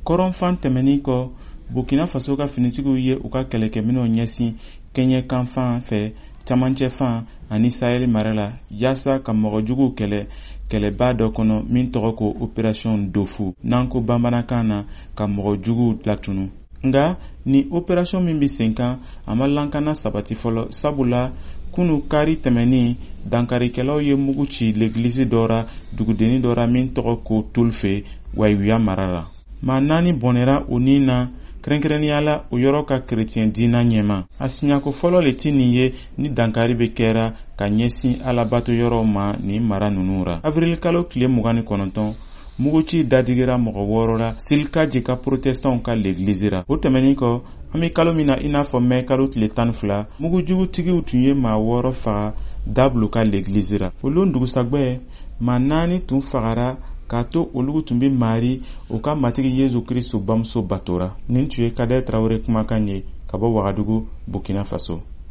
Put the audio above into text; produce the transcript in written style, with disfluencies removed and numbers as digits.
kɔrɔnfan tɛmɛnin kɔ Burkina Faso ka finitigiw ye u ka kɛlɛkɛminɛw ɲɛsin kɛɲɛ kanfan fɛ camancɛ fan ani Sahel mara la yaasa ka mɔgɔjuguw kɛlɛba dɔ kɔnɔ min tɔgɔ ko opération Dofu n'an ko bamanankan na ka mɔgɔjuguw latunu. Nga ni opération min bi sen kan a ma lankana sabati fɔlɔ sabula kunu kari tɛmɛnin dankarikɛlaw ye mugu ci l'église dɔra dugudenni dɔra min tɔgɔ ko Tulfe Wayiwuya mara la. Maa 4 bɔnɛra o nin na kɛrɛnkɛrɛnnenya la o yɔrɔ ka kerecɛn diina ɲɛma. A siɲako fɔlɔ le ti nin ye ni dankari be kɛra ka ɲɛsin alabato yɔrɔw ma ni mara nunu ra. Avril kalo tile 29 muguci dadigira mɔgɔ 6 la Silka jeka protestants ka l'église ra. O tɛmɛnin kɔ an be kalo min na i n'a fɔ mai kalo tile 12 mugujugutigiw tun ye maa 6 faga Dablu ka l'église ra. Olu dugusagwɛ maa 4 tun fagara k'a to olugu tun be mari o ka matigi Yesu Kristo bamuso batora. Nin tun ye Kader Traoré kumakan ye ka bɔ Wagadugu, Burkina Faso.